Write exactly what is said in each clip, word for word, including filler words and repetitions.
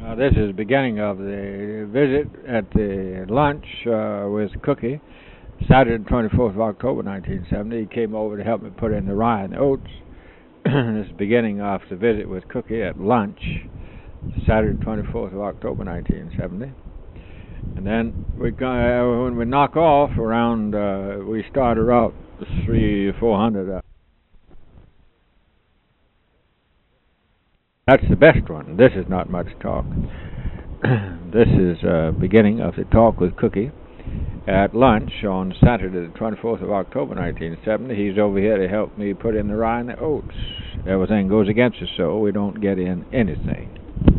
Uh, this is the beginning of the visit at the lunch uh, with Cookie. Saturday, the twenty-fourth of October, nineteen seventy. He came over to help me put in the rye and the oats. This is the beginning of the visit with Cookie at lunch. Saturday, the twenty-fourth of October, nineteen seventy. And then we uh, when we knock off around, uh, we start around three, four hundred. Uh, That's the best one. This is not much talk. This is uh, beginning of the talk with Cookie at lunch on Saturday, the twenty-fourth of October, nineteen seventy. He's over here to help me put in the rye and the oats. Everything goes against us, so we don't get in anything.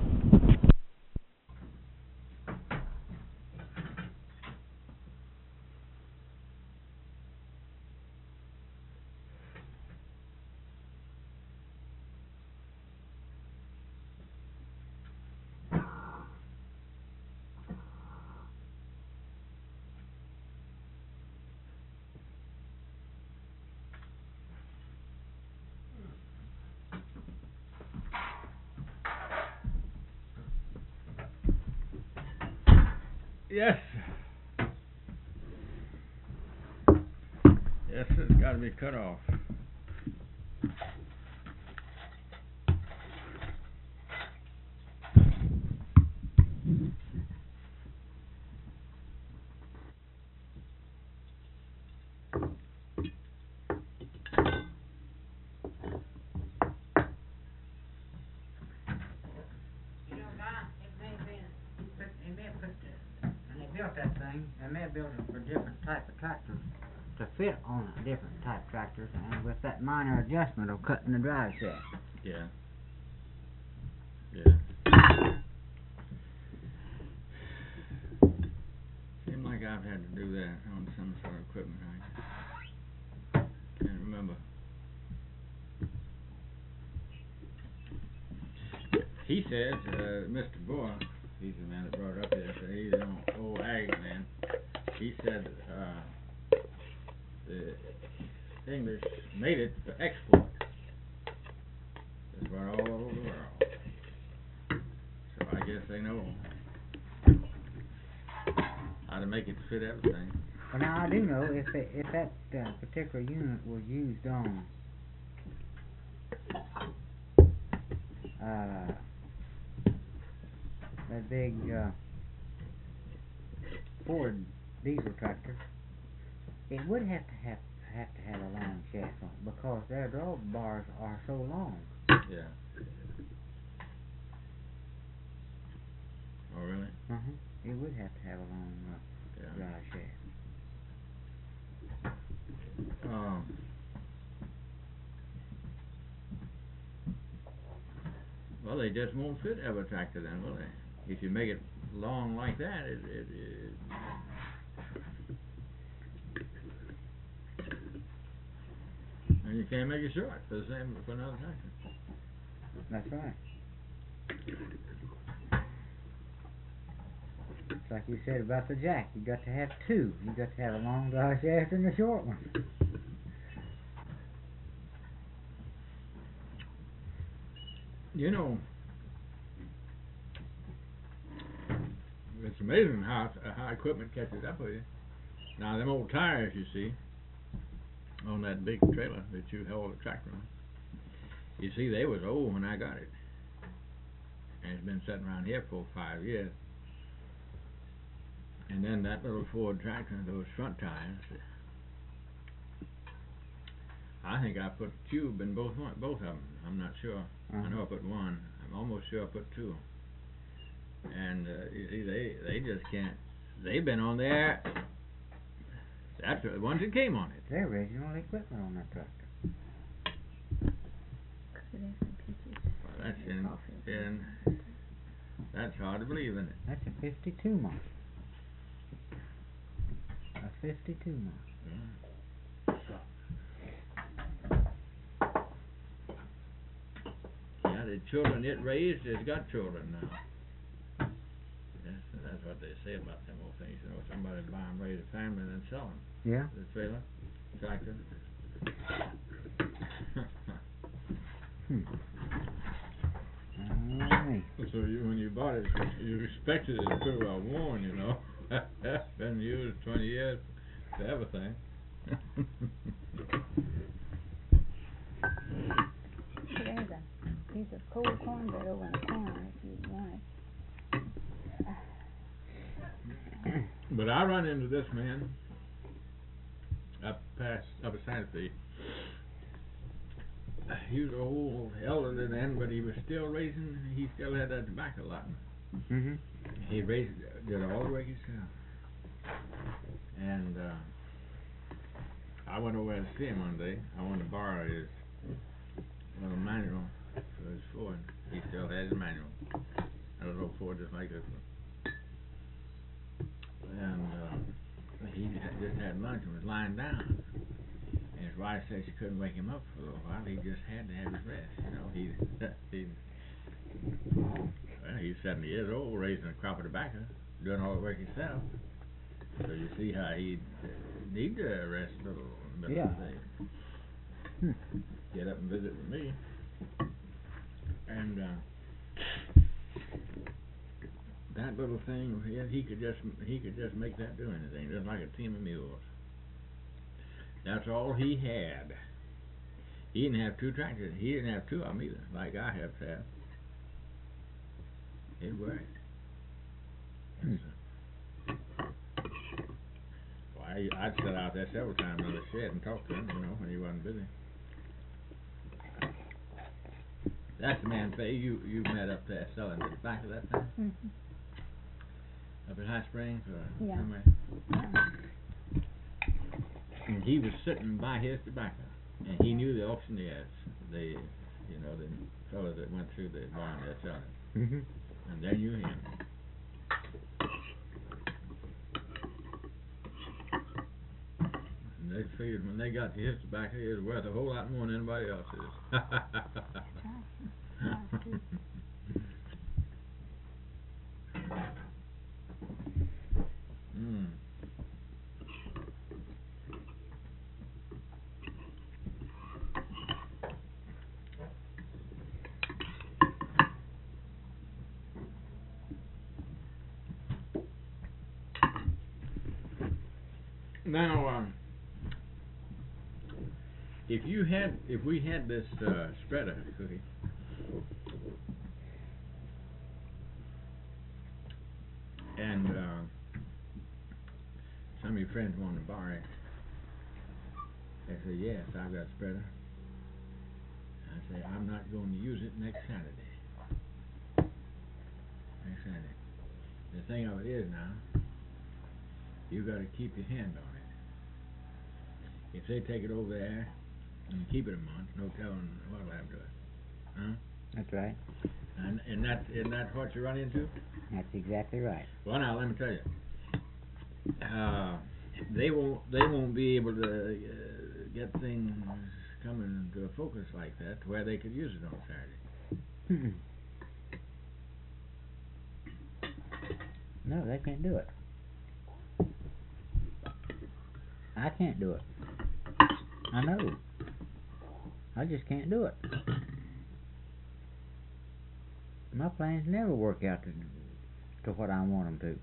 Yes. Yes, it's got to be cut off. That thing, and they built it for different type of tractors to fit on different type tractors, and with that minor adjustment of cutting the drive shaft. Yeah. Yeah. Seems like I've had to do that on some sort of equipment. I can't remember. He says, uh, Mister Bohr, he's the man that brought it up here, so he's an old ag man. He said uh, the English made it for export. That's right, all over the world. So I guess they know how to make it fit everything. Well, now I do know if it, if that uh, particular unit was used on uh, that big uh, Ford diesel tractor, it would have to have have to have a long shaft on it because their drawbars are so long. Yeah. Oh, really? Uh huh. It would have to have a long uh, yeah. drive shaft. Um. Well, they just won't fit every tractor then, will they? If you make it long like that, it, it, it and you can't make it short for the same for another tractor. That's right. It's like you said about the jack. You got to have two. You got to have a long drive shaft and a short one. You know, it's amazing how how equipment catches up with you. Now, them old tires, you see, on that big trailer that you held the tractor on, you see, they was old when I got it. And it's been sitting around here for five years. And then that little Ford tractor, those front tires, I think I put a tube in both one, both of them. I'm not sure. Uh-huh. I know I put one. I'm almost sure I put two. And uh, you see, they they just can't. They've been on there. That's the ones that came on it. They're original equipment on that tractor. Well, that's in, in. That's hard to believe, isn't it? That's a fifty-two model. A fifty-two model. Yeah. Yeah, the children it raised has got children now. Yes, that's what they say about them old things. You know, somebody buy them, raise a family, and then sell them. Yeah. The trailer, tractor. hmm. Uh, me. So you, when you bought it, you expected it to be pretty well worn, you know. Been used twenty years for everything. There's a piece of cold cornbread over in the corner if you want it. But I run into this man up past up at Santa Fe. He was old, elderly then, but he was still raising. He still had that tobacco lot. Mm-hmm. He raised, did all the work himself. And uh, I went over to see him one day. I wanted to borrow his little manual for his Ford. He still had his manual. A little Ford just like this one. And uh, he had just had lunch and was lying down. And his wife said she couldn't wake him up for a little while. He just had to have his rest. You know, he, he well, he's seventy years old, raising a crop of tobacco, doing all the work himself. So you see how he uh, need to rest a little bit. Yeah. Of the day. Hmm. Get up and visit with me. And uh, that little thing, yeah, he could just he could just make that do anything, just like a team of mules. That's all he had. He didn't have two tractors. He didn't have two of them either, like I have to have. It worked. Hmm. Well, I, I'd sit out there several times on the shed and talk to him, you know, when he wasn't busy. That's the man Faye you you met up there selling the tobacco that time? Mm-hmm. Up at High Springs or Yeah. somewhere? Yeah. And he was sitting by his tobacco, and he knew the auctioneers, the you know the fellow that went through the barn there selling it, Mm-hmm. and they knew him. And they figured when they got to his tobacco, it was worth a whole lot more than anybody else's. That's right. Yeah, too. Mm. Now, um, if you had, if we had this uh, spreader cookie, and uh, some of your friends wanted to borrow it, they said, yes, I've got a spreader. I say, I'm not going to use it next Saturday. Next Saturday. The thing of it is now, you got to keep your hand on it. If they take it over there and keep it a month, no telling what'll happen to it. Huh? That's right. And and that and that's what you run into? That's exactly right. Well, now let me tell you, uh, they won't they won't be able to uh, get things coming to a focus like that to where they could use it on Saturday. Mm-mm. No, they can't do it. I can't do it. I know. I just can't do it. My plans never work out to to what I want them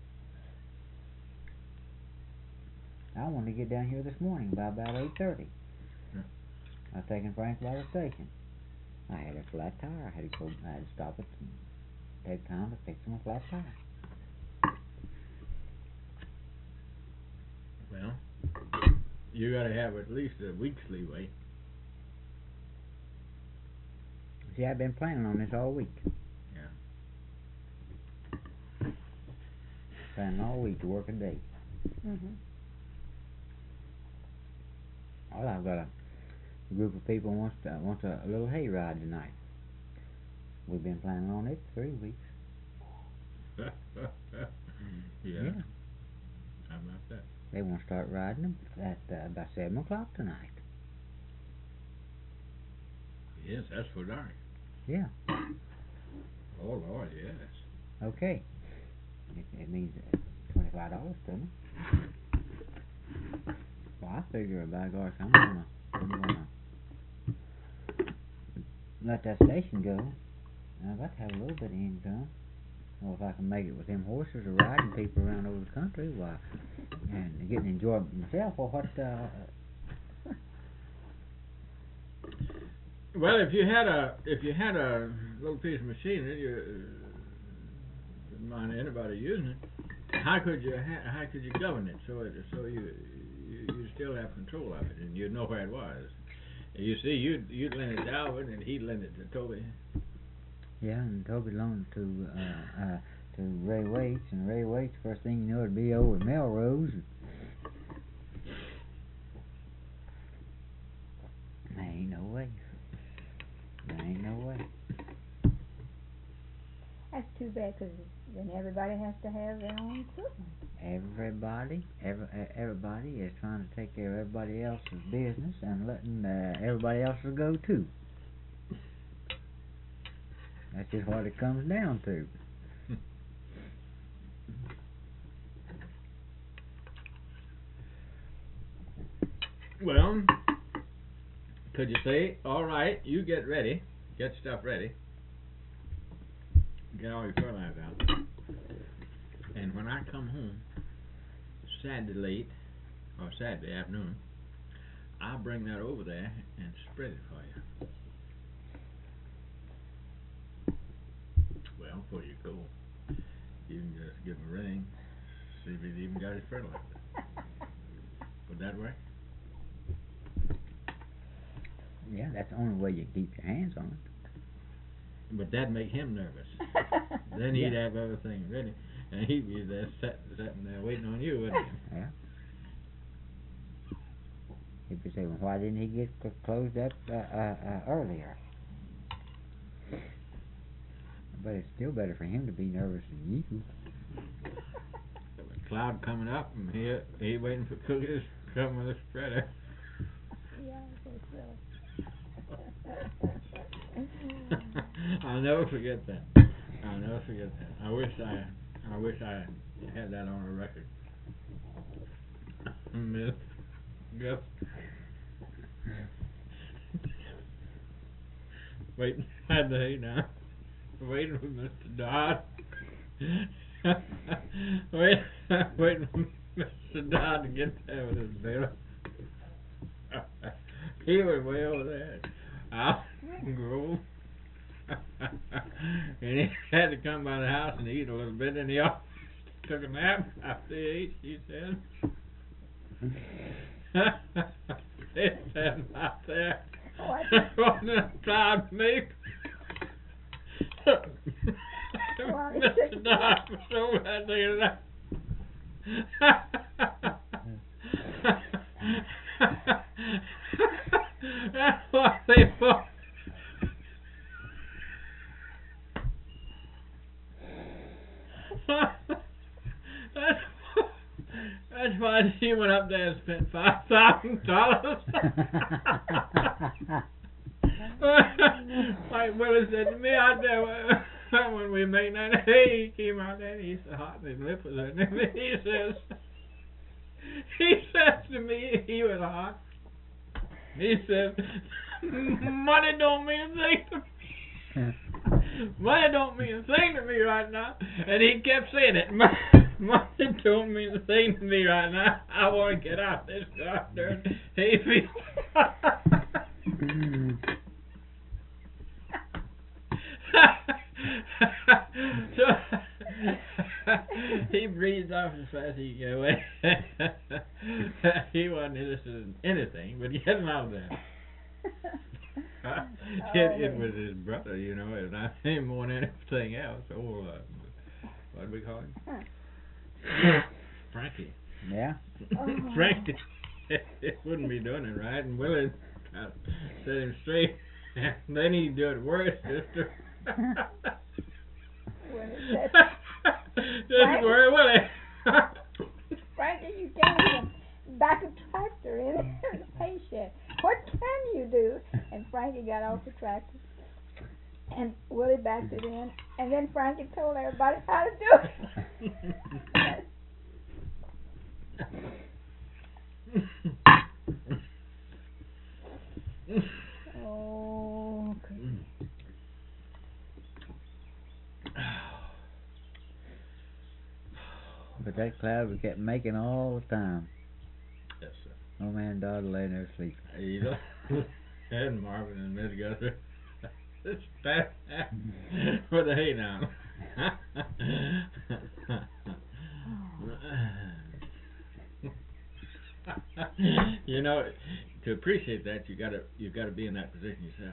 to. I wanted to get down here this morning by about eight thirty. Yeah. I was taking Frank by the station. I had a flat tire. I had to go. I had to stop it and take time to fix my flat tire. Well, you got to have at least a week's leeway. See, I've been planning on this all week. Yeah. Planning all week to work a day. Mm-hmm. Well, I've got a group of people wants to, wants a, a little hay ride tonight. We've been planning on it three weeks. yeah. Yeah. How about that? They want to start riding them at uh, about seven o'clock tonight. Yes, that's for dark. Yeah. Oh Lord, yes. Okay. It, it means uh, twenty-five dollars to me. Well, I figure, by gosh, I'm gonna, I'm gonna let that station go I got to have a little bit of income. Well, if I can make it with them horses or riding people around over the country, why, and getting enjoyment myself, well, what, uh... Well, if you had a if you had a little piece of machinery, you uh, didn't mind anybody using it. How could you ha- how could you govern it so it, so you, you you still have control of it and you'd know where it was? You see, you'd you'd lend it to Alvin and he'd lend it to Toby. Yeah, and Toby loaned it to uh, uh, to Ray Waits, and Ray Waits, first thing you know, it'd be over at Melrose. There ain't no way. There ain't no way. That's too bad, 'cause then everybody has to have their own equipment. Everybody, every, everybody is trying to take care of everybody else's business and letting uh, everybody else's go too. That's just what it comes down to. Well, could you say, all right, you get ready, get stuff ready, get all your fertilizer out, and when I come home Saturday late or Saturday afternoon, I'll bring that over there and spread it for you. Well, before you go, you can just give him a ring, see if he's even got his fertilizer. Would that work? Yeah, that's the only way you keep your hands on it. But that'd make him nervous. Then he'd Yeah. have everything ready, and he'd be there sat, sitting there waiting on you, wouldn't he? Yeah. He'd be saying, well, why didn't he get c- closed up uh, uh, uh, earlier? But it's still better for him to be nervous than you. A cloud coming up, and he he waiting for cookies to come with a spreader. Yeah, that's silly. I'll never forget that. I'll never forget that. I wish I, I wish I had that on a record. Miss Gus. Waiting, had the hay now. Waiting for Mister Dodd. Wait, waiting for Mister Dodd to get there with his bill. He was way over there. Out in Grove. And he had to come by the house and eat a little bit, and he also took a nap after he ate, he said. He said out there. What a cloud make. Mister Dodd was so bad thinking that. That's what they thought. that's, that's why she went up there and spent five thousand dollars. Like Willie said to me out there when we made that hay, he came out there and he said, hot, and his lip was hurting him. He says, he says to me, he was hot. He said, money don't mean a thing to me. Money don't mean a thing to me right now. And he kept saying it. Money don't mean a thing to me right now. I want to get out this goddamn hay field. So, he breathed off as fast as he could get away. He wasn't interested in anything but getting out of there. it, it was his brother, you know, and I him more than anything else. Oh, uh, what do we call him? Frankie. Yeah. Frankie wouldn't be doing it right, and Willie uh, set him straight. And then he'd do it worse, sister. Just worry, Willie. Frankie, you can't even back a tractor in a hay shed. What can you do? And Frankie got off the tractor, and Willie backed it in, and then Frankie told everybody how to do it. Oh, okay. But that cloud we kept making all the time. Yes, sir. Old man Dodd laying there sleeping. You know, and Marvin and Miss Guthrie. It's bad for the hay now. You know, to appreciate that, you gotta you gotta be in that position yourself.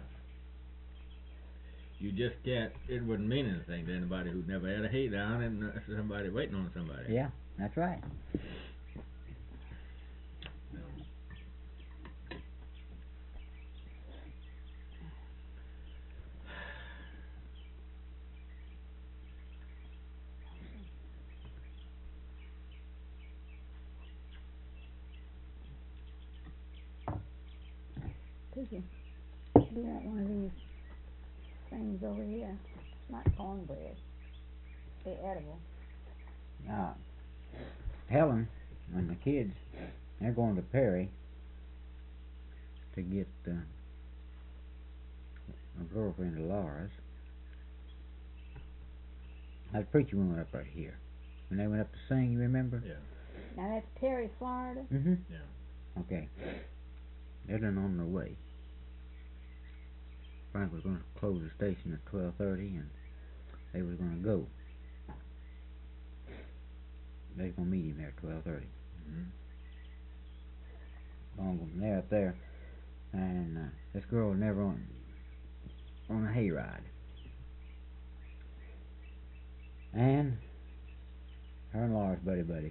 You just can't. It wouldn't mean anything to anybody who never had a hay down and uh, somebody waiting on somebody. Yeah, that's right. Cookie, you want one of these things over here? It's not cornbread. They're edible. Uh, Helen and the kids, they're going to Perry to get uh, a girlfriend of Laura's. That preacher went up right here. When they went up to sing, you remember? Yeah. Now that's Perry, Florida. Mm-hmm. Yeah. Okay. They're done on their way. Frank was going to close the station at twelve thirty, and they was going to go. They was going to meet him there at twelve thirty. Mm-hmm. Long from there up there, and uh, this girl was never on on a hayride. And her and Laura's buddy buddy.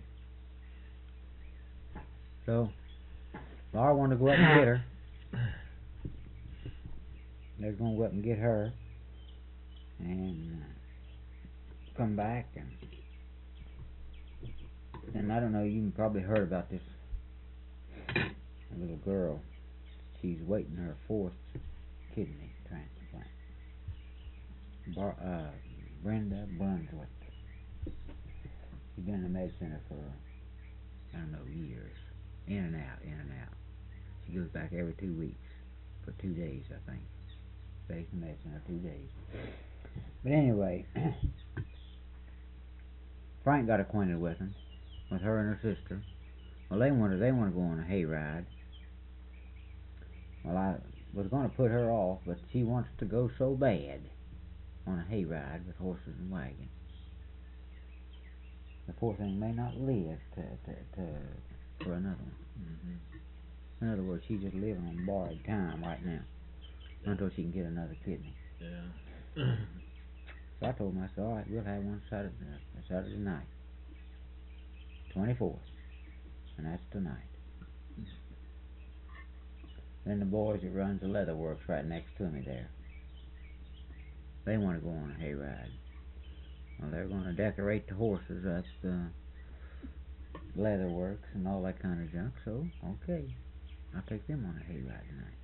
So Laura wanted to go up and get her. They was going to go up and get her and uh, come back, and and I don't know, you probably heard about this a little girl. She's waiting her fourth kidney transplant. Bar, uh, Brenda Brunswick. She's been in the med center for, I don't know, years. In and out, in and out. She goes back every two weeks for two days, I think. Stays in the med center two days. But anyway, Frank got acquainted with them, with her and her sister. Well, they wanted, they want to go on a hayride. Well, I was going to put her off, but she wants to go so bad on a hayride with horses and wagons. The poor thing may not live to, to, to for another one. Mm-hmm. In other words, she's just living on borrowed time right now until she can get another kidney. Yeah. So I told him, I said, all right, we'll have one Saturday, Saturday night, twenty-fourth, and that's tonight. Then the boys that runs the leather works right next to me there, they want to go on a hayride. Well, they're going to decorate the horses up, the leather works and all that kind of junk, so, okay, I'll take them on a hayride tonight.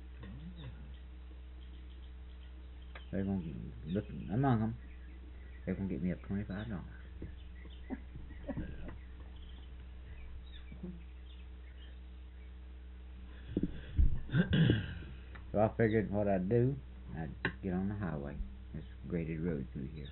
They're going to, look, among them, they're going to get me up twenty-five dollars. So I figured what I'd do, I'd get on the highway, this graded road through here.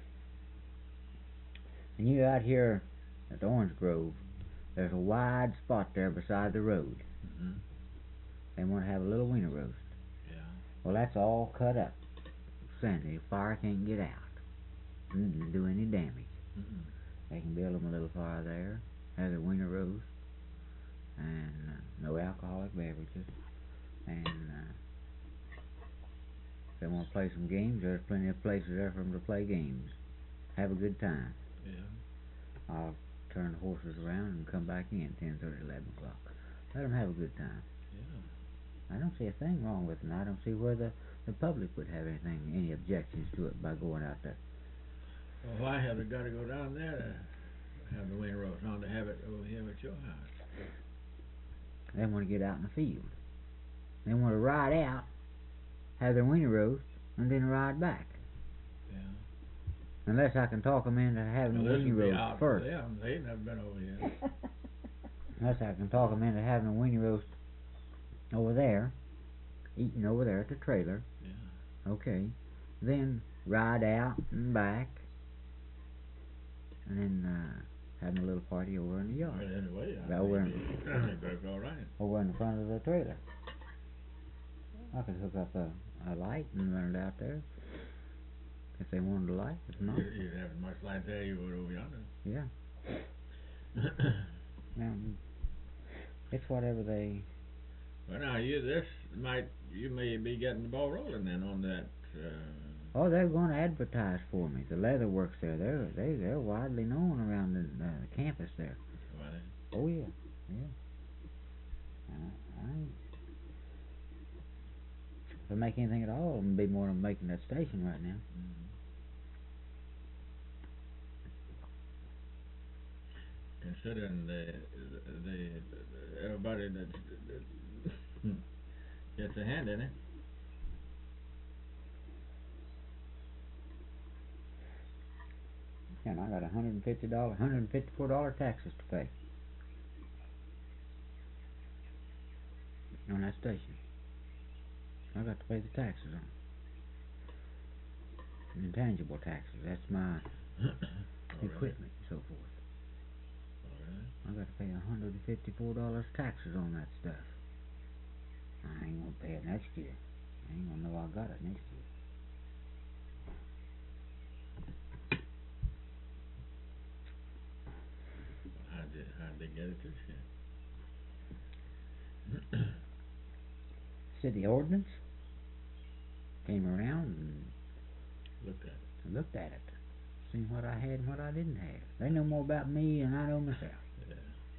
And you out here at the Orange Grove, there's a wide spot there beside the road. Mm-hmm. They want to have a little winter roast. Yeah. Well, that's all cut up. Sandy, the fire can't get out. Didn't do any damage. Mm-hmm. They can build them a little fire there, have their winter roast, and uh, no alcoholic beverages. And uh, if they want to play some games, there's plenty of places there for them to play games. Have a good time. Yeah. I'll turn the horses around and come back in ten thirty, eleven o'clock. Let them have a good time. Yeah. I don't see a thing wrong with it, and I don't see where the, the public would have anything, any objections to it by going out there. Well, why have they got to go down there to have the winter roast on to have it over here at your house? They want to get out in the field. They want to ride out, have their winter roast, and then ride back. Yeah. Unless I can talk them into having Well, a this winter would be roast out first. for them. They've never been over here. Unless I can talk them into having a winter roast over there, eating over there at the trailer. Yeah. Okay. Then ride out and back, and then uh, having a little party over in the Well, yard, anyway, I Yeah, we're- think it worked all right. over in the front of the trailer. I could hook up a, a light and run it out there if they wanted a light. If not, You, you'd have as much light there you would over yonder. yeah. Now, it's whatever they. Well, now you this might you may be getting the ball rolling then on that. Uh, Oh, they're going to advertise for me. The leather works there. They're they they're widely known around the uh, campus there. well, Oh yeah, yeah. Uh, I ain't. If I make anything at all, it'll be more than making that station right now. considering the the, the everybody that, that gets a hand in it. And I got a hundred and fifty dollar, hundred and fifty four dollar taxes to pay on that station. I got to pay the taxes on it. Intangible taxes. That's my Oh, really? equipment and so forth. Oh, really? I got to pay a hundred and fifty four dollars taxes on that stuff. I ain't gonna pay it next year. I ain't gonna know I got it next year. How'd they, how'd they get it this year? City ordinance came around and Looked at it. looked at it, seen what I had and what I didn't have. They know more about me than I know myself. Yeah.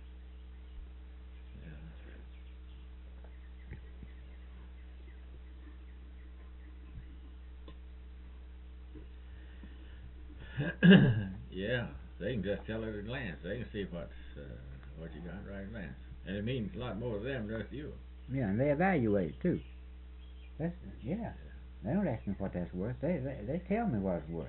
Yeah. Yeah. They can just tell at a glance. They can see what's uh, what you got right at a glance, and it means a lot more to them than just you. Yeah, and they evaluate it too. That's yeah. They don't ask me what that's worth. They they, they tell me what it's worth.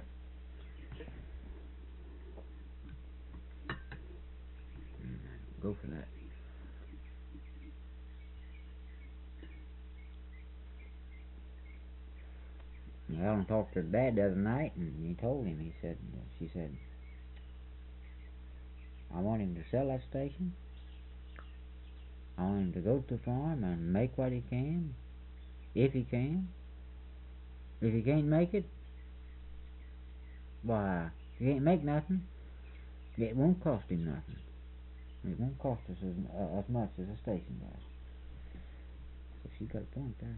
Mm, Go for that. Well, Ellen talked to her dad the other night, and he told him. He said, she said, I want him to sell that station. I want him to go to the farm and make what he can, if he can. If he can't make it, why, if he can't make nothing, it won't cost him nothing. It won't cost us as, uh, as much as a station does. So she got a point there.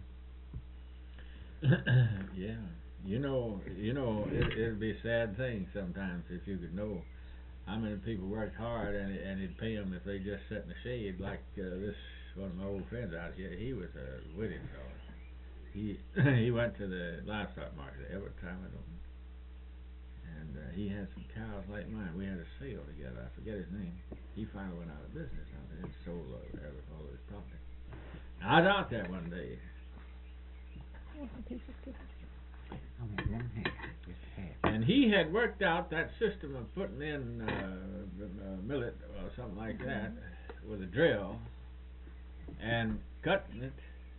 Yeah. You know, you know, it, it'd be a sad thing sometimes if you could know how many people worked hard and and it'd pay them if they just sat in the shade. Like uh, this one of my old friends out here, he was a witty fellow. He he went to the livestock market every time it opened, and uh, he had some cows like mine. We had a sale together. I forget his name. He finally went out of business after he sold all, every- all his property. I was out there one day. What's a piece of cookie? I want one half, just half. And he had worked out that system of putting in uh, the, uh, millet or something like that with a drill and cutting it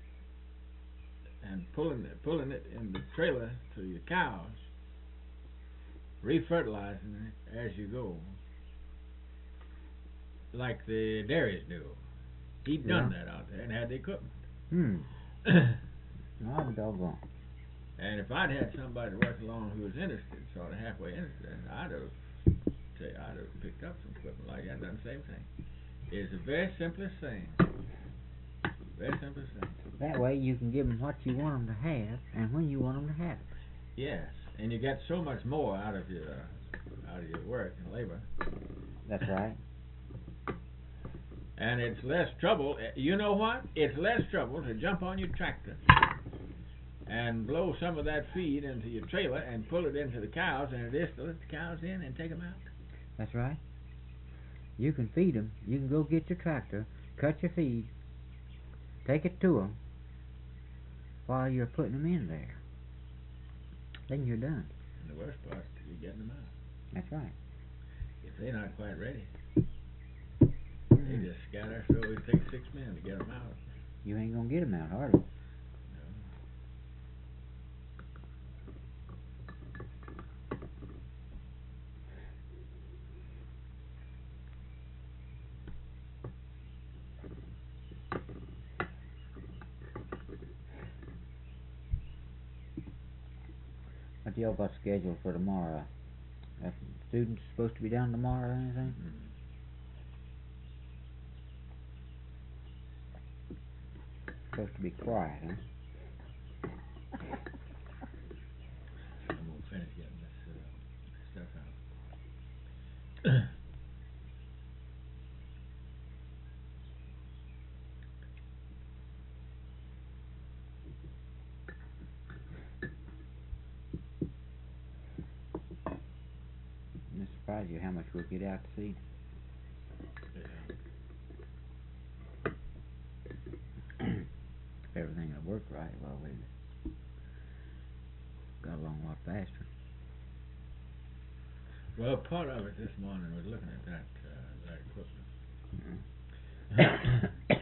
and pulling it, pulling it in the trailer to your cows, refertilizing it as you go, like the dairies do. He'd done Yeah. that out there and had the equipment. Hmm. No, I'm doggone. And if I'd had somebody work along who was interested, sort of halfway interested, I'd have, say, I'd have picked up some equipment like that, done the same thing. It's the very simplest thing. Very simplest thing. That way you can give them what you want them to have and when you want them to have it. Yes, and you get so much more out of your out of your work and labor, That's right. and it's less trouble. eh, You know what? It's less trouble to jump on your tractor and blow some of that feed into your trailer and pull it into the cows, than it is to let the cows in and take them out. That's right. You can feed them. You can go get your tractor, cut your feed, take it to them while you're putting them in there. Then you're done. And the worst part, you're getting them out. That's right. If they're not quite ready, they just scatter. So it takes six men to get them out. You ain't gonna get them out, hardly. What y'all got scheduled for tomorrow? Uh, students supposed to be down tomorrow or anything? Mm. Supposed to be quiet, huh? I'm gonna finish getting this uh, stuff out. I'm surprised you how much we'll get out to see. If everything will work right, well, we got along a lot faster. Well, part of it this morning was looking at that uh, that equipment.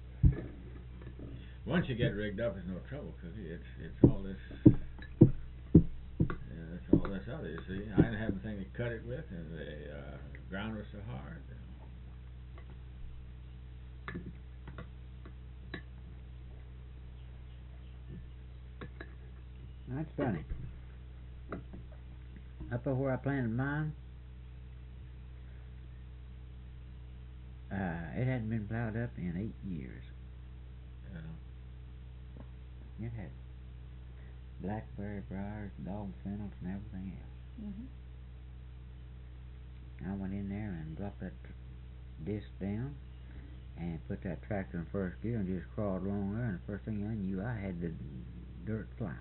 Once you get rigged up, it's no trouble, cause it's it's all this. Yeah, it's all this other. You see, I didn't have anything to cut it with, and the uh, ground was so hard. That's funny. Up over where I planted mine, uh, it hadn't been plowed up in eight years. Yeah. It had blackberry briars, dog fennels, and everything else. Mhm. I went in there and dropped that tr- disc down and put that tractor in first gear and just crawled along there, and the first thing I knew, I had the dirt flying.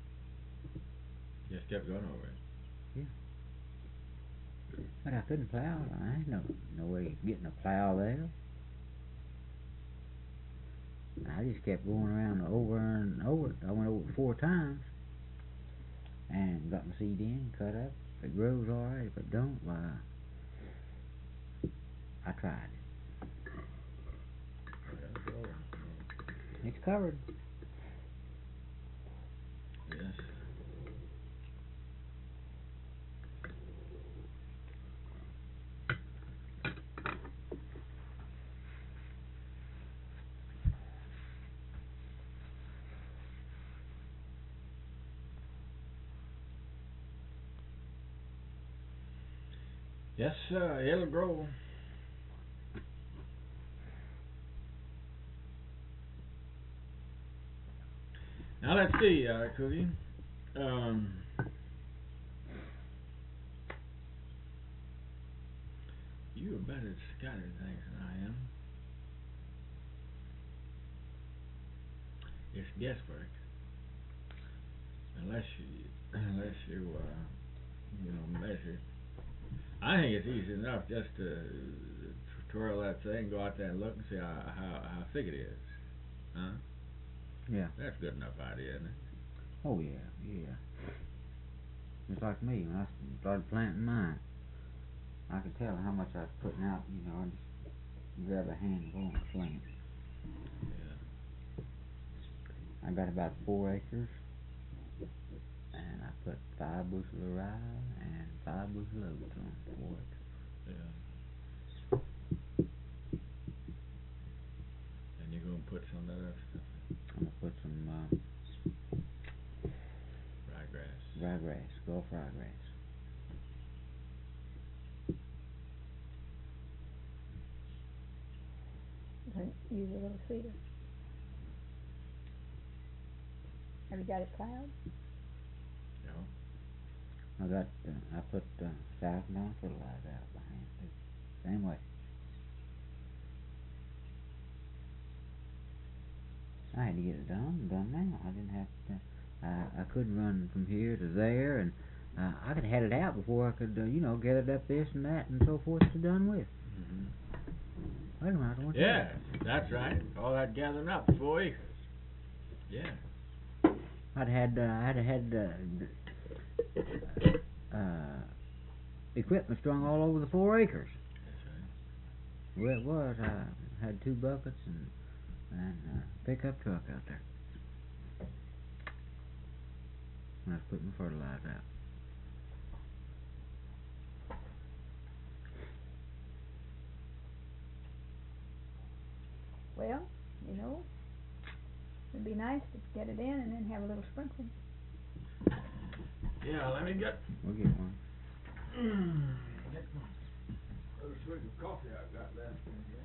Just kept going over it. But I couldn't plow. I had no no way of getting a plow there. I just kept going around over and over it. I went over it four times and got my seed in, cut up. If it grows all right, if it don't, why, I tried it. Yeah, it's over. It's covered. Yes. Yes, uh, it'll grow. Now let's see, uh, Cookie. Um, you are better at scattering things than I am. It's guesswork. Unless you, unless you, uh, you know, measure. I think it's easy enough just to t- twirl that thing, go out there and look and see how how, how thick it is. Huh? Yeah. That's a good enough idea, isn't it? Oh yeah, yeah. Just like me, when I started planting mine, I could tell how much I was putting out, you know, and just grab a handful and sling it. Yeah. I got about four acres, and I put five bushel of rye and five bushel of oats on four acres. Yeah. And you're gonna put some of that other stuff in. I'm gonna put some uh, Ryegrass. ryegrass, Gulf ryegrass. And use a little cedar. Have you got it plowed? No. I got, uh, I put uh, thousand pound fertilizer out by hand too. Same way. I had to get it done, done now. I didn't have to, uh, I couldn't run from here to there, and uh, I could have had it out before I could, uh, you know, gathered up this and that and so forth to done with. Mm-hmm. Wait a minute, I want Yes, that's right. All that gathering up, four acres. Yeah. I'd had, uh, I'd had uh, uh, equipment strung all over the four acres. That's right. Where it was, I had two buckets and and uh, pickup truck out there. When I was putting my fertilizer out. Well, you know, it'd be nice to get it in and then have a little sprinkling. Yeah, let me get. We'll get one. Get my little swig of coffee I've got left in here.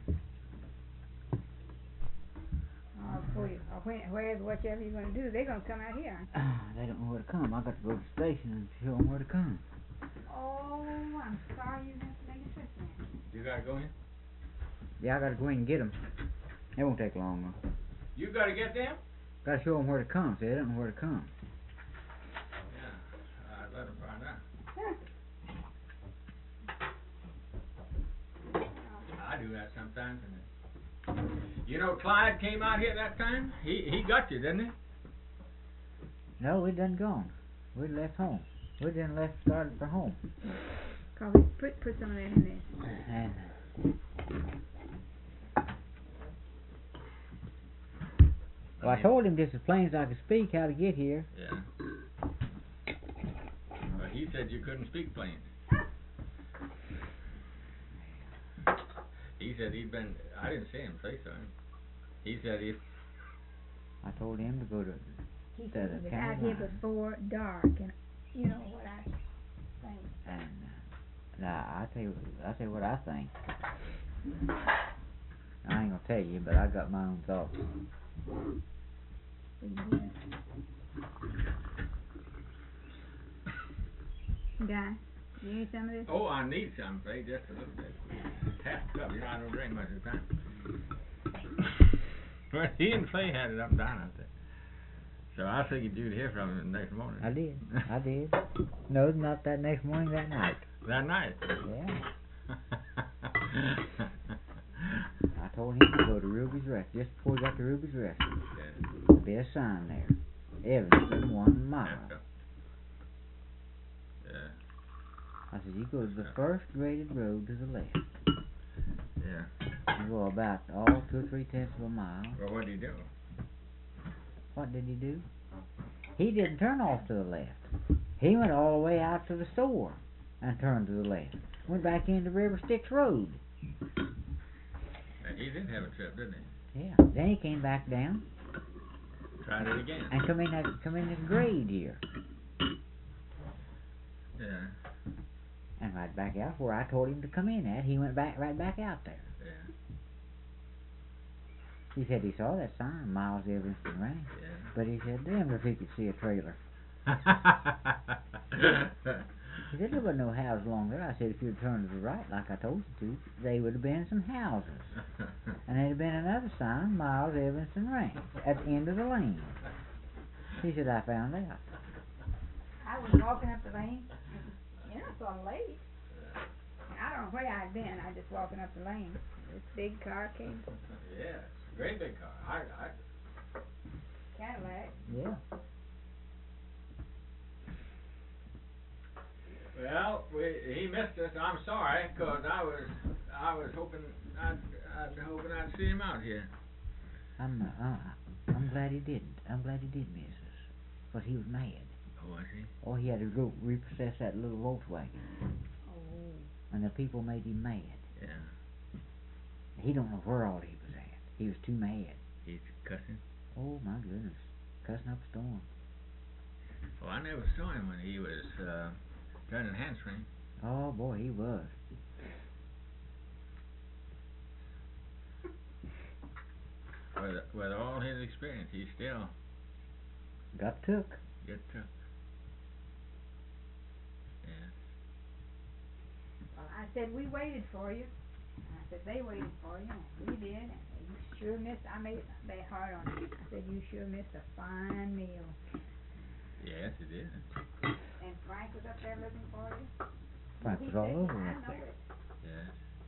Uh, for you, uh, when, wherever, whatever you're gonna do, they're gonna come out here. Ah, they don't know where to come. I got to go to the station and show them where to come. Oh, I'm sorry you have to make a trip then. You gotta go in? Yeah, I got to go in and get them. It won't take long though. You gotta get them? Got to show them where to come. See, they don't know where to come. Yeah, I'd let them find out. I do that sometimes. And you know, Clyde came out here that time. He he got you, didn't he? No, we done gone. We left home. We done left started for home. Coffee, put, put some of that in there. And well, I told him just as plain as I could speak how to get here. Yeah. Well, he said you couldn't speak plain. He said he'd been. I didn't see him say so. He said he. I told him to go to. He to said the he was county out here line. before dark, and you know what I think. And uh, now I tell you, I tell you what I think. I ain't gonna tell you, but I got my own thoughts. Guy, you need some of this? Oh, I need some, say, just a little bit. Half a cup. You know, I don't drink much of the time. Well, he and Clay had it up and down out there. So I figured you'd hear from him the next morning. I did. I did. No, not that next morning. That night. That night? Yeah. I told him to go to Ruby's Rest just before he got to Ruby's Rest. Yeah. There'll be a sign there. Evanston, one mile. Yeah. I said, you go to the first graded road to the left. Yeah. You go about all two or three tenths of a mile. Well, what did he do? What did he do? He didn't turn off to the left. He went all the way out to the store and turned to the left. Went back into River Styx Road. And he did have a trip, didn't he? Yeah. Then he came back down Tried it again. and come in that come in this grade here. Yeah. And right back out where I told him to come in at. He went back right back out there. Yeah. He said he saw that sign, Miles Evanston Ranch. Yeah. But he said, damn if he could see a trailer. He said, there wasn't no houses along there. I said, if you'd turned to the right like I told you to, they would have been some houses. And there'd have been another sign, Miles Evanston Ranch, at the end of the lane. He said, I found out. I was walking up the lane, and I saw a lady. I don't know where I'd been. I just walking up the lane. This big car came, Yeah, it's a great big car. I, I, Cadillac. Yeah. well, we, he missed us. I'm sorry, 'cause I was, I was hoping, I'd, I'd hoping I'd see him out here. I'm, uh, uh, I'm glad he didn't. I'm glad he did miss us. Because he was mad. Oh, was he? Oh, he had to go repossess that little Volkswagen. Oh. And the people made him mad. Yeah. He don't know where all he was at. He was too mad. He's cussing. Oh, my goodness. Cussing up a storm. Oh, I never saw him when he was uh, turning handspring. Oh, boy, he was. With, with all his experience, he still Got took. get took. Yeah. Well, I said, we waited for you. I said, they waited for you. And we did. And you sure missed, I made that hard on you. I said, you sure missed a fine meal. Yes, he did. And Frank was up there looking for you. Frank He was all said, over I up know there. it. Yes.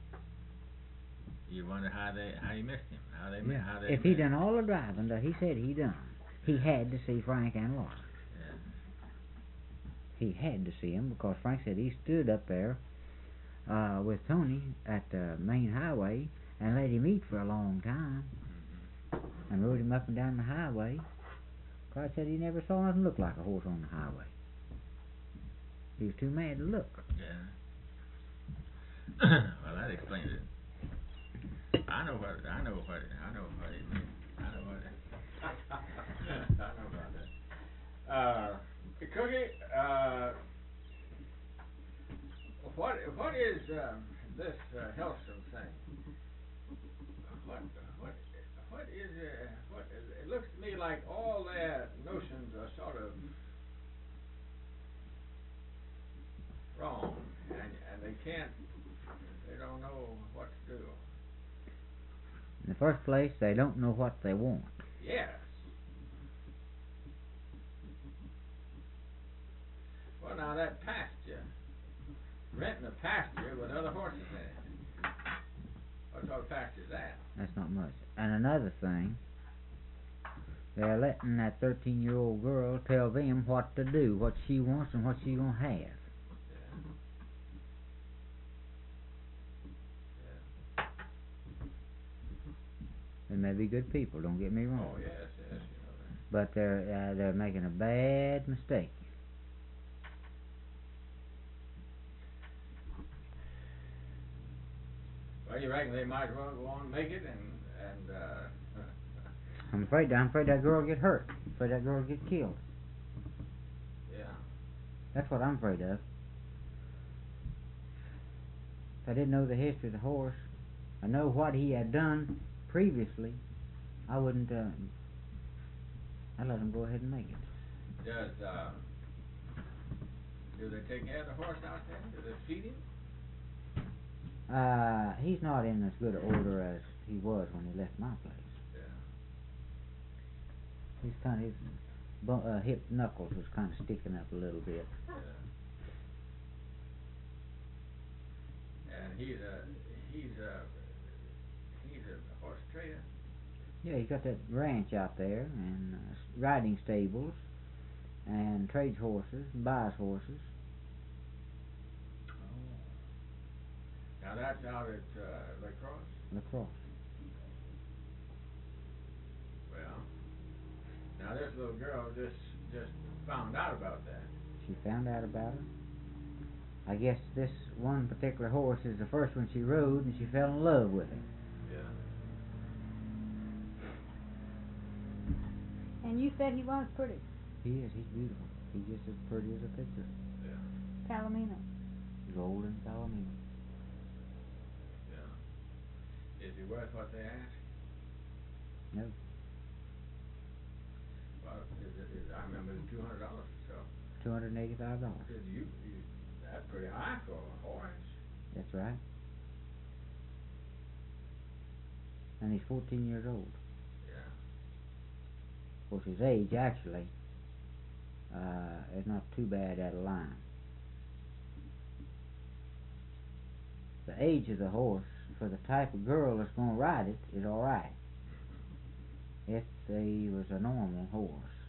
You wonder how they, how he missed him. How they, Yeah. how they. If he met. done all the driving that he said he done, he had to see Frank and Laura. Yeah. He had to see him because Frank said he stood up there uh, with Tony at the main highway and let him eat for a long time Mm-hmm. and rode him up and down the highway. Clyde said he never saw nothing look like a horse on the highway. He was too mad to look. Yeah. Well, that explains it. I know what. I know what. I know what it means. I know what. It, I know about that. Uh, Cookie, uh, what what is uh, this uh, Hellstrom thing? What what what is uh, what? It looks to me like all their notions are sort of wrong, and and they can't, they don't know what to do. In the first place, they don't know what they want. Yes. Well, now that pasture, renting a pasture with other horses in it. What sort of pasture is that? That's not much. And another thing, they're letting that thirteen-year-old girl tell them what to do, what she wants and what she's gonna have. Yeah. Yeah. They may be good people, don't get me wrong. Oh yes, yes, you know that. But they're uh, they're making a bad mistake. Well, you reckon they might well go on and make it, and and uh, I'm afraid I'm afraid that girl will get hurt. I'm afraid that girl will get killed. yeah. That's what I'm afraid of. If I didn't know the history of the horse, I know what he had done previously, I wouldn't. Uh, I'd let him go ahead and make it. Does uh, do they take care of the horse out there? Do they feed him? Uh, he's not in as good order as he was when he left my place. Yeah. He's kind of his bu- uh, hip knuckles was kind of sticking up a little bit. Yeah. And he's a he's a he's a horse trader. Yeah, he's got that ranch out there and uh, riding stables and trades horses and buys horses. Now that's out at uh, La Crosse? La Crosse. Well, now this little girl just just found out about that. She found out about it. I guess this one particular horse is the first one she rode, and she fell in love with him. Yeah. And you said he was pretty. He is. He's beautiful. He's just as pretty as a picture. Yeah. Palomino. Golden Palomino. Yeah. Is he worth what they ask? No. Well, is it, is, I remember it was two hundred dollars or so. Two hundred and eighty-five dollars. Because you, you, that's pretty high for a horse. That's right. And he's fourteen years old. Yeah. Of course, his age actually uh, is not too bad out of line. The age of the horse for the type of girl that's going to ride it is all right. If he was a normal horse.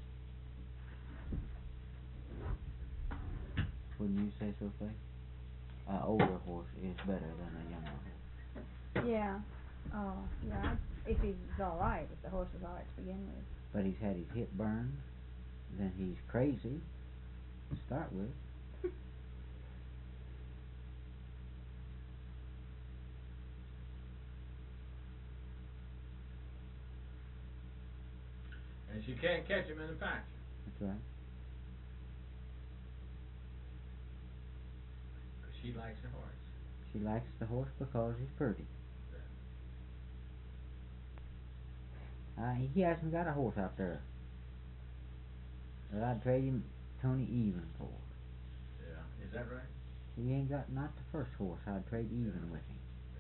Wouldn't you say so, Faith? An older horse is better than a younger horse. Yeah. Oh, yeah. If he's all right, if the horse is all right to begin with. But he's had his hip burned, then he's crazy to start with. And she can't catch him in the pasture. That's right. She likes the horse. She likes the horse because he's pretty. Uh, he hasn't got a horse out there that I'd trade him Tony even for. Yeah. Is that right? He ain't got not the first horse I'd trade even Yeah. with him.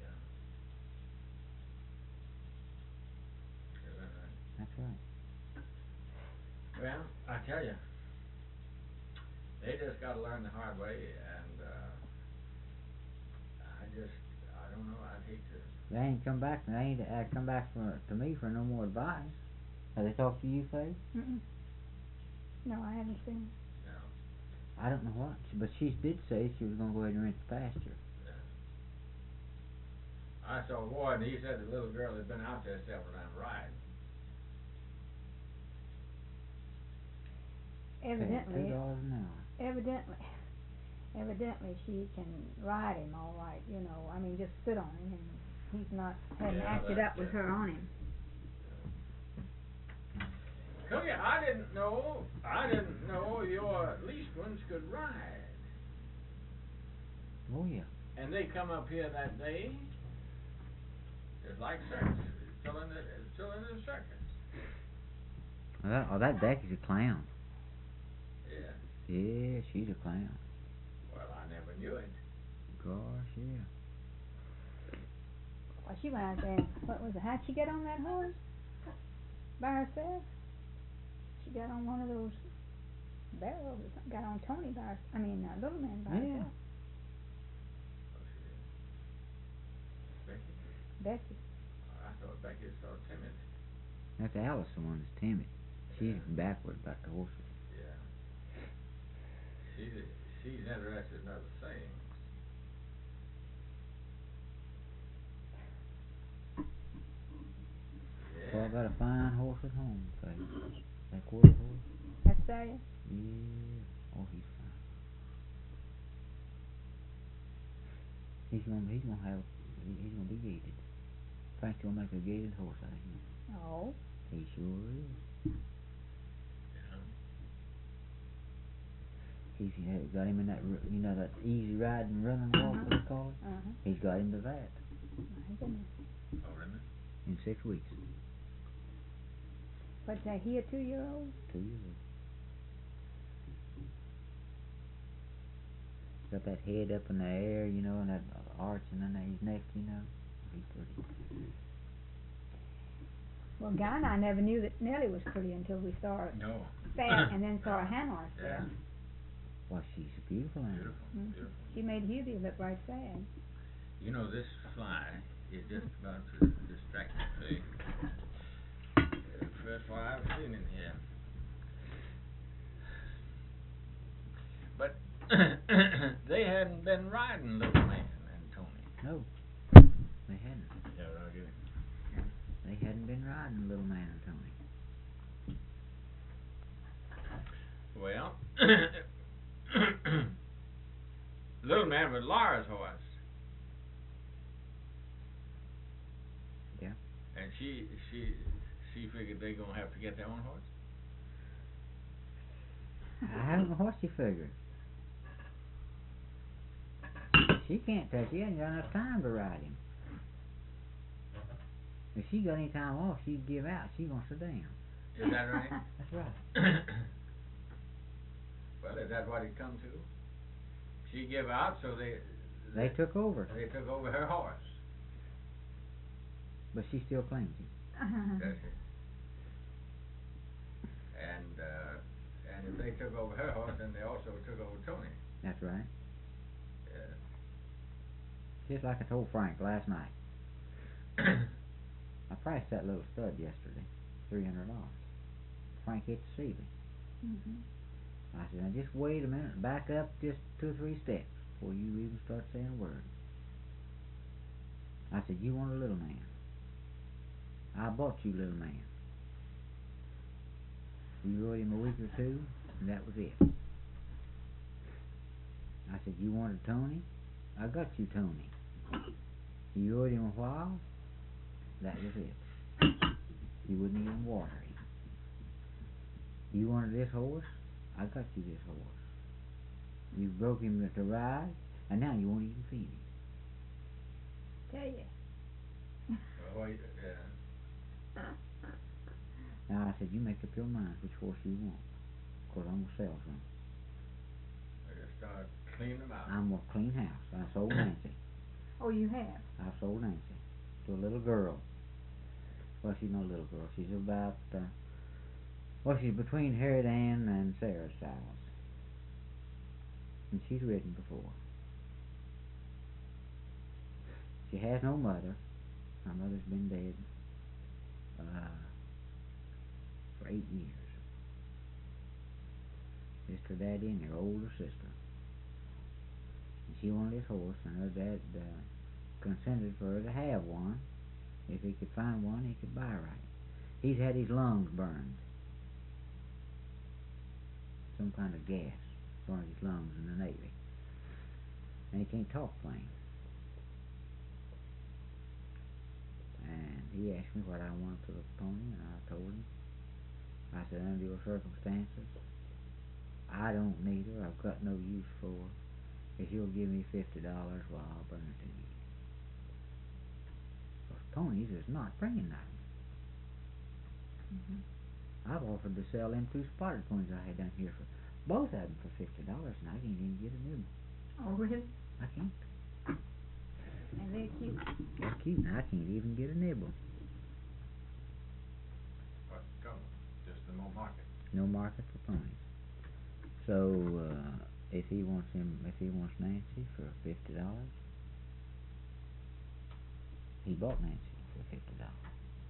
Yeah. Is that right? That's right. Well, I tell you, they just got to learn the hard way, and uh, I just, I don't know, I'd hate to. They ain't come back. They ain't uh, come back for to me for no more advice. Have they talked to you, Faith? Mm-mm. No, I haven't seen. No. I don't know what, but she did say she was going to go ahead and rent the pasture. Yeah. I saw Ward, and he said the little girl had been out there several times riding. Evidently, Two dollars an hour. evidently, evidently she can ride him all right. You know, I mean, just sit on him, and he's not hadn't Yeah, acted that's up with it. her on him. tell you, I didn't know, I didn't know your leased ones could ride. Oh yeah. And they come up here that day, just like circus, still in the, still in the circus. Oh, that, oh, that Becky's a clown. Yeah. Yeah, she's a clown. Well, I never knew it. Gosh, yeah. Well, she went out there. And, what was it? How'd she get on that horse? By herself? She got on one of those barrels or something. Got on Tony by herself. I mean, uh, Little Man by Yeah. herself. Oh, she did. Becky? Becky. I thought Becky was so timid. That's Alice, the one that's timid. She's Yeah. backward about the horses. Yeah. She's, she's interested in other things. So I Yeah. got a fine horse at home, say. That quarter horse. That's Saya. Yeah. Oh, he's fine. He's gonna, he's gonna have, he, he's gonna be gated. Frank's gonna make a gated horse out of him. Oh. He sure is. Yeah. He's he got him in that, r- you know, that easy ride and run and walk, what they call it? Uh-huh. He's got him to that My goodness. Oh, really? in six weeks. What's that? He a two-year-old? Two years old. Got that head up in the air, you know, and that arch in his neck, you know. He's pretty. Well, Guy and I never knew that Nellie was pretty until we saw her No. fat and then saw her hand horse Yeah. there. Well, she's a beautiful animal. Beautiful. Mhm. Beautiful. She made Hubie look right sad. You know, this fly is just about to distract me. The first fly I've seen in here. But they hadn't been riding Little Man and Tony. No, they hadn't. Yeah, I'll get it. They hadn't been riding Little Man and Tony. Well, Little Man was Laura's horse. Yeah. And she she she figured they gonna have to get their own horse. I haven't a horsey figure. She can't touch. She hasn't got enough time to ride him. If she got any time off, she'd give out. She gonna sit down. Is that right? That's right. Well, is that what it come to? She give out, so they They took over, they took over her horse. but she still claims him. That's it. And uh, and if they took over her horse, then they also took over Tony. That's right. Yeah. Just like I told Frank last night. I priced that little stud yesterday, three hundred dollars. Frank hit the ceiling. Mhm. I said, now just wait a minute, back up just two or three steps before you even start saying a word. I said, you want a Little Man. I bought you Little Man. You rode him a week or two, and that was it. I said, you wanted Tony? I got you Tony. You rode him a while? That was it. You wouldn't even water him. You wanted this horse? I got you this horse. You broke him to ride, and now you won't even feed him. Tell you. Well, wait, yeah. Now I said, you make up your mind which horse you want, because I'm going to sell some. I just start cleaning them out. I'm going to clean house. I sold Nancy. Oh, you have? I sold Nancy to a little girl. Well, she's no little girl. She's about, uh, well, she's between Harriet Ann and Sarah's size. And she's ridden before. She has no mother. Her mother's been dead uh, for eight years. Just her daddy and her older sister. And she wanted this horse, and her dad uh, consented for her to have one. If he could find one, he could buy right. He's had his lungs burned. Some kind of gas burned his lungs in the Navy. And he can't talk plain. And he asked me what I wanted for the pony, and I told him I said, under your circumstances, I don't need her. I've got no use for her. If you'll give me fifty dollars, well, I'll bring her to you. Because Tony's is not bringing nothing. Mm-hmm. I've offered to sell them two spotted coins I had down here for both of them for fifty dollars, and I can't even get a nibble. Oh, really? I can't. And they're cute. They're cute, and I can't even get a nibble. What's the trouble? Just no market. No market for ponies. So uh, if he wants him, if he wants Nancy for fifty dollars, he bought Nancy for fifty dollars.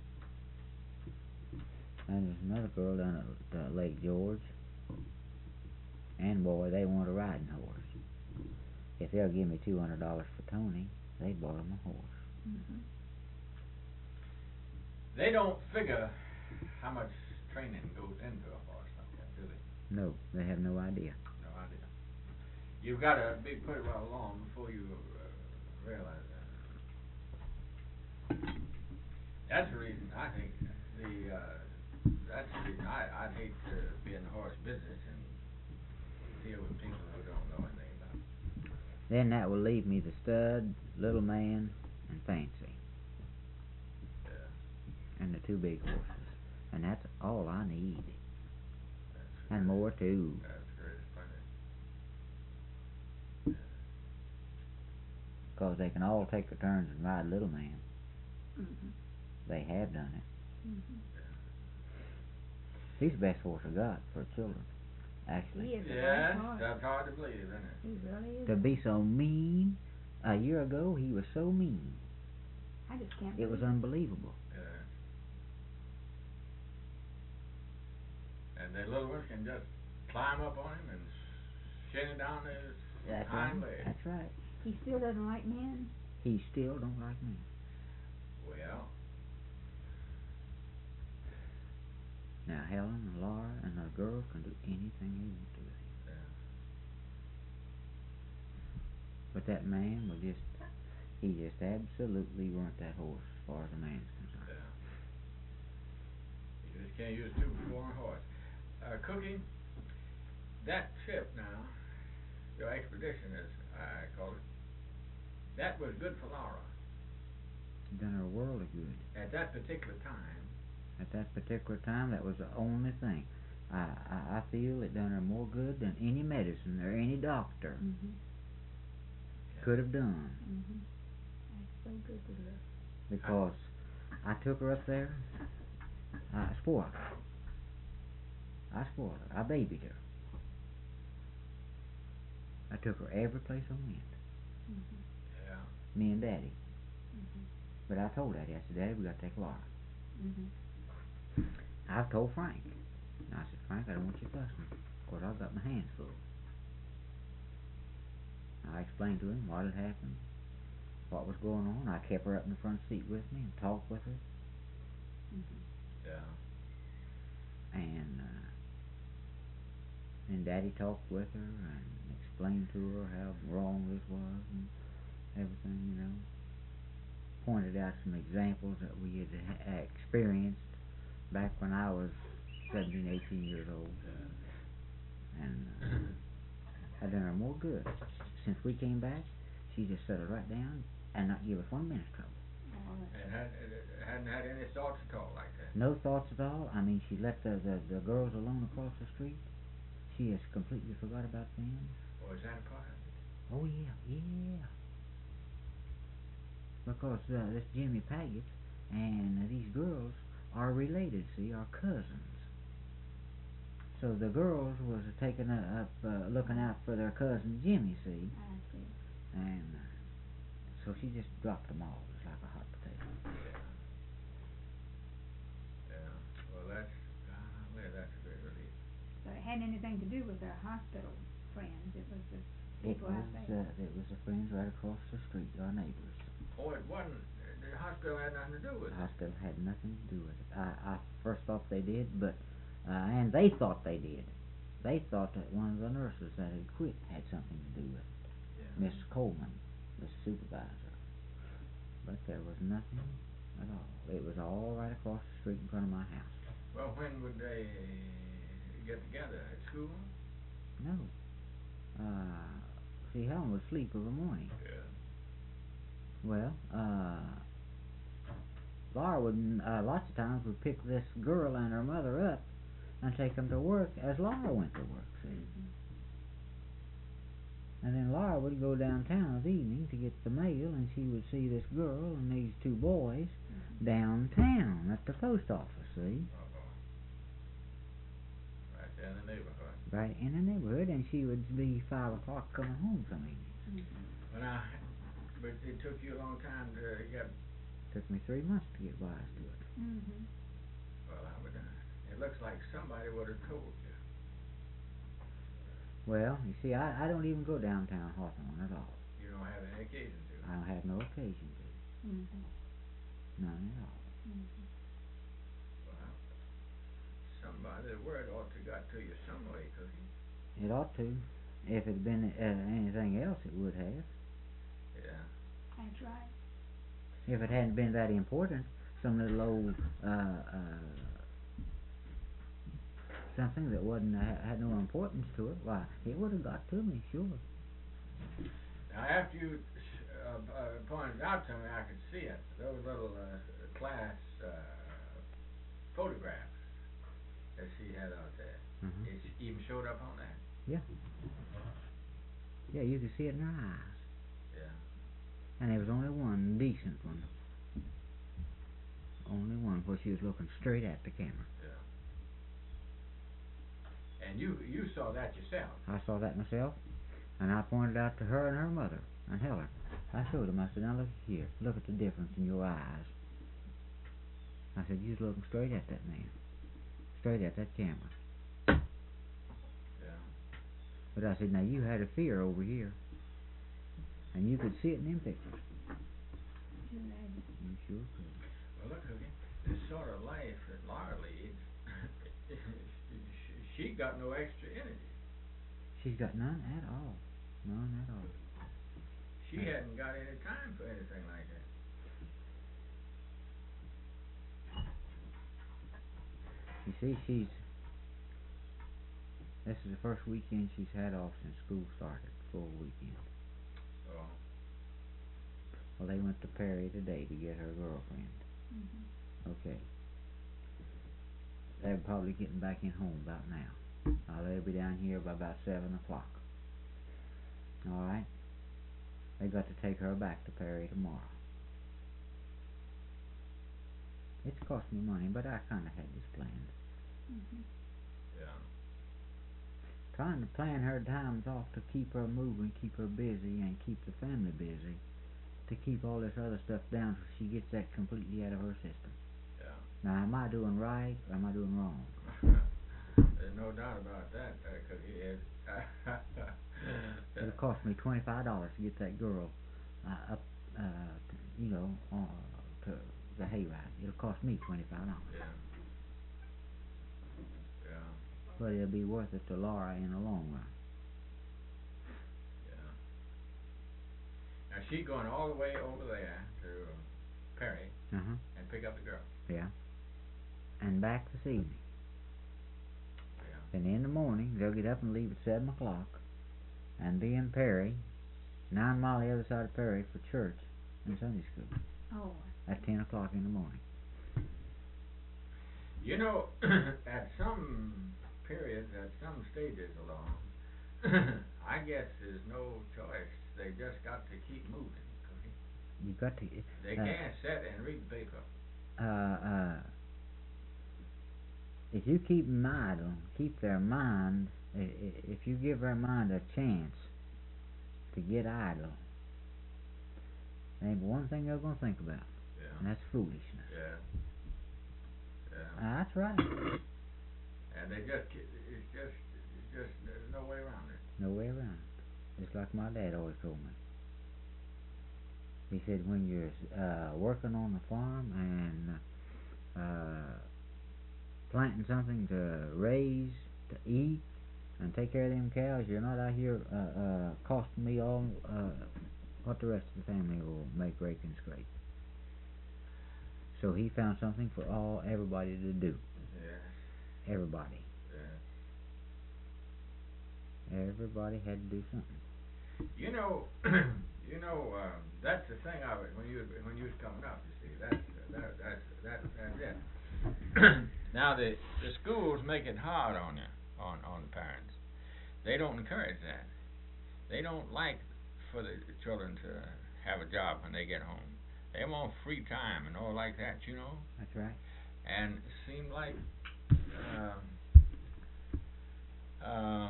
And there's another girl down at uh, Lake George, and boy, they want a riding horse. If they'll give me two hundred dollars for Tony, they bought him a horse. Mm-hmm. They don't figure how much training goes into a horse like that, do they? No, they have no idea. No idea. You've got to be pretty well along before you uh, realize that. That's the reason I think the. Uh, that's the reason I I'd hate to be in the horse business and deal with people who don't know anything about it. Then that will leave me the stud, little man, and Fancy, Yeah. and the two big horses, and that's all I need, That's and more too. That's great. Plenty. Because they can all take their turns and ride little man. Mm-hmm. They have done it. Mm-hmm. He's the best horse I got for children, actually. He is a Yeah, nice horse. that's hard to believe, isn't it? He really is. To be so mean, a year ago he was so mean. I just can't. It was believe unbelievable. Yeah. And the little ones can just climb up on him and shin it down his That's hind right. leg. That's right. He still doesn't like men. He still don't like me. Well, Now Helen and Laura and the girls can do anything they want to with him. yeah. But that man was just, he just absolutely ruined that horse as far as the man's concerned. Yeah. You just can't use two for one horse. Uh, Cookie, that trip now, your expedition as I call it, that was good for Laura. Done her a world of good. At that particular time, At that particular time, that was the only thing. I, I, I feel it done her more good than any medicine or any doctor Mm-hmm. could have done. Mm-hmm. That's so good to hear. Because I took her up there, I spoiled her. I spoiled her. I babied her. I took her every place I went. Mm-hmm. yeah. Me and Daddy. Mm-hmm. But I told Daddy, I said, Daddy, we got to take Laura. Mm-hmm. I've told Frank. And I said, Frank, I don't want you fussing. Of course, I've got my hands full. I explained to him what had happened, what was going on. I kept her up in the front seat with me and talked with her. Mm-hmm. Yeah. And uh, and Daddy talked with her and explained to her how wrong this was and everything, you know. Pointed out some examples that we had ha- experienced back when I was seventeen, eighteen years old. Yeah. And uh, I done her more good. Since we came back, she just settled right down and not give us one minute's trouble. Oh, that's And had, uh, hadn't had any thoughts at all like that. No thoughts at all. I mean, she let the, the, the girls alone across the street. She has completely forgot about them. Or is that a part of it? Oh, yeah, yeah. Because uh, this Jimmy Paget and uh, these girls are related, see, are cousins. So the girls was taking uh, up, uh, looking out for their cousin Jimmy, see, I see. and uh, so she just dropped them all just like a hot potato. Yeah. Yeah. Well, that's, uh, well, that's a great relief. So it had anything to do with their hospital friends. It was the It people was, out there. uh, it was the friends right across the street, our neighbors. Oh, it wasn't, the hospital had nothing to do with The it. hospital had nothing to do with it. I, I first thought they did, but, uh, and they thought they did. They thought that one of the nurses that had quit had something to do with it. Yeah. Miss Coleman, the supervisor. But there was nothing at all. It was all right across the street in front of my house. Well, when would they get together? At school? No. Uh, see, Helen would sleep of a morning. Yeah. Well, uh, Laura would, uh, lots of times would pick this girl and her mother up and take them to work as Laura went to work, see. Mhm. And then Laura would go downtown of the evening to get the mail, and she would see this girl and these two boys Mhm. downtown at the post office, see? Uh-oh. Right there in the neighborhood. Right in the neighborhood, and she would be five o'clock coming home some evening. Mhm. Well, now, but it took you a long time to get. Took me three months to get wise to it. Mhm. Well, I would. Uh, it looks like somebody would have told you. Well, you see, I, I don't even go downtown Hawthorne at all. You don't have any occasion to. I don't have no occasion to. Mhm. None at all. Mhm. Well, somebody, the word ought to got to you some way, Cookie. It ought to. If it had been uh, anything else, it would have. Yeah. That's right. If it hadn't been that important, some little old uh, uh, something that wasn't uh, had no importance to it, why, it would have got to me, sure. Now, after you uh, uh, pointed out to me, I could see it. Those little uh, class uh, photographs that she had out there. Uh-huh. It even showed up on that. Yeah. Yeah, you could see it in her eyes. Yeah. And there was only one decent one. Only one where she was looking straight at the camera. Yeah. And you you saw that yourself. I saw that myself, and I pointed out to her and her mother and Helen. I showed them. I said, now look here. Look at the difference in your eyes. I said, you was looking straight at that man. Straight at that camera. Yeah. But I said, now you had a fear over here. And you could see it in them pictures. You imagine. You sure could. Well, look, Cookie, this sort of life that Laura leads, she got no extra energy. She's got none at all. None at all. She hadn't got any time for anything like that. You see, she's... This is the first weekend she's had off since school started. Full weekend. Oh. Well, they went to Perry today to get her girlfriend. Mhm. Okay. They're probably getting back in home about now. Uh, they'll be down here by about seven o'clock. Alright? They got to take her back to Perry tomorrow. It's cost me money, but I kind of had this planned. Mhm. Yeah. Trying to plan her times off to keep her moving, keep her busy, and keep the family busy. To keep all this other stuff down so she gets that completely out of her system. Yeah. Now, am I doing right or am I doing wrong? There's no doubt about that, uh, Cookie. It, It'll cost me twenty-five dollars to get that girl uh, up, uh, to, you know, uh, to the hayride. It'll cost me twenty-five dollars. Yeah. Yeah. But it'll be worth it to Laura in the long run. Yeah. Now, she's going all the way over there to uh, Perry Uh-huh. and pick up the girl. Yeah. And back this evening. Yeah. Then in the morning, they'll get up and leave at seven o'clock and be in Perry, nine mile the other side of Perry for church and Sunday school Oh. at ten o'clock in the morning. You know, at some periods, at some stages along, I guess there's no choice. They just got to keep moving, Cookie. You got to... They uh, can't sit and read the paper. Uh, uh, if you keep them idle, keep their mind, i- i- if you give their mind a chance to get idle, there ain't but one thing they're going to think about, Yeah. and that's foolishness. Yeah. Yeah. Uh, that's right. And they just, ki- it's just, it's just, there's no way around it. No way around it. Just like my dad always told me. He said when you're uh, working on the farm and uh, planting something to raise, to eat, and take care of them cows, you're not out here uh, uh, costing me all uh, what the rest of the family will make, rake, and scrape. So he found something for all everybody to do. Yes. everybody. Yeah. Everybody had to do something. You know, you know, um, that's the thing of it. When you when you was coming up, you see, that's that that's that that's it. Now the the schools make it hard on you, on on the parents. They don't encourage that. They don't like for the children to have a job when they get home. They want free time and all like that, you know. That's right. And it seemed like um, um,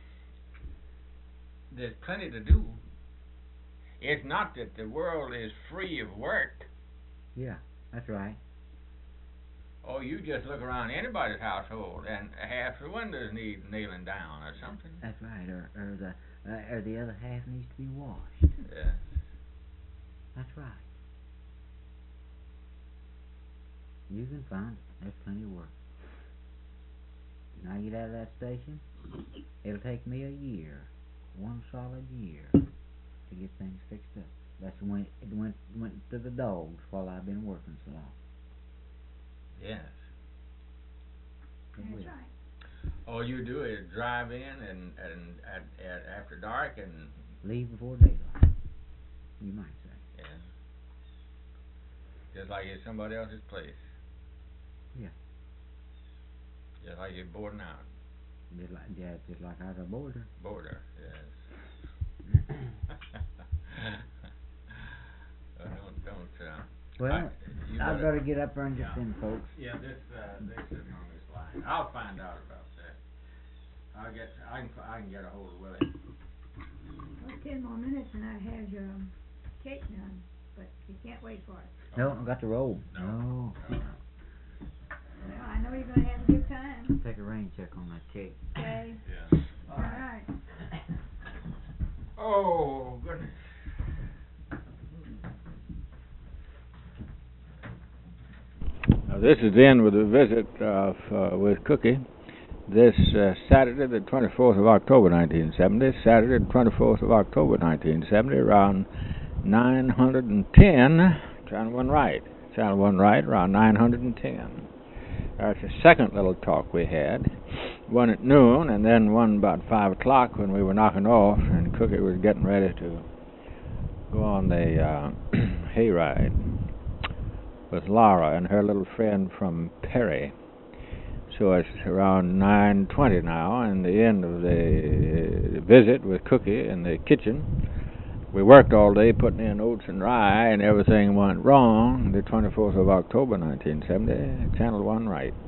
there's plenty to do. It's not that the world is free of work. Yeah, that's right. Oh, you just look around anybody's household and half the windows need nailing down or something. That's right. Or, or the uh, or the other half needs to be washed. Yes. That's right. You can find it. There's plenty of work. When I get out of that station, it'll take me a year, one solid year, to get things fixed up. That's when it went went to the dogs while I've been working so long. Yes. It That's will. right. All you do is drive in and and at, at after dark and Leave before daylight, you might say. yeah, just like it's somebody else's place. Yeah. Just like you're boarding out. Just like yeah, just like I was a boarder. Border, yes. uh, don't don't. Uh, Well, I, you I've better- got to get up there and get Yeah. them folks. Yeah, this uh, they're sitting on this line. I'll find out about that. I'll get I can I can get a hold of Willie. Well, ten more minutes and I have your cake done, but you can't wait for it. No, I got to roll. No. No. No. Well, I know you're gonna have a good time. Take a rain check on that cake. Okay. Yeah. All right. Oh goodness. Now this is the end with a visit of uh, with Cookie. This uh, Saturday, the twenty-fourth of October, nineteen seventy. Saturday, the twenty-fourth of October, nineteen seventy, around nine hundred ten. Channel one right. Channel one right, around nine hundred ten. That's the second little talk we had. One at noon, and then one about five o'clock when we were knocking off, and Cookie was getting ready to go on the uh, hayride with Laura and her little friend from Perry. So it's around nine twenty now, and the end of the visit with Cookie in the kitchen. We worked all day putting in oats and rye, and everything went wrong. The twenty-fourth of October, nineteen seventy, Channel one right.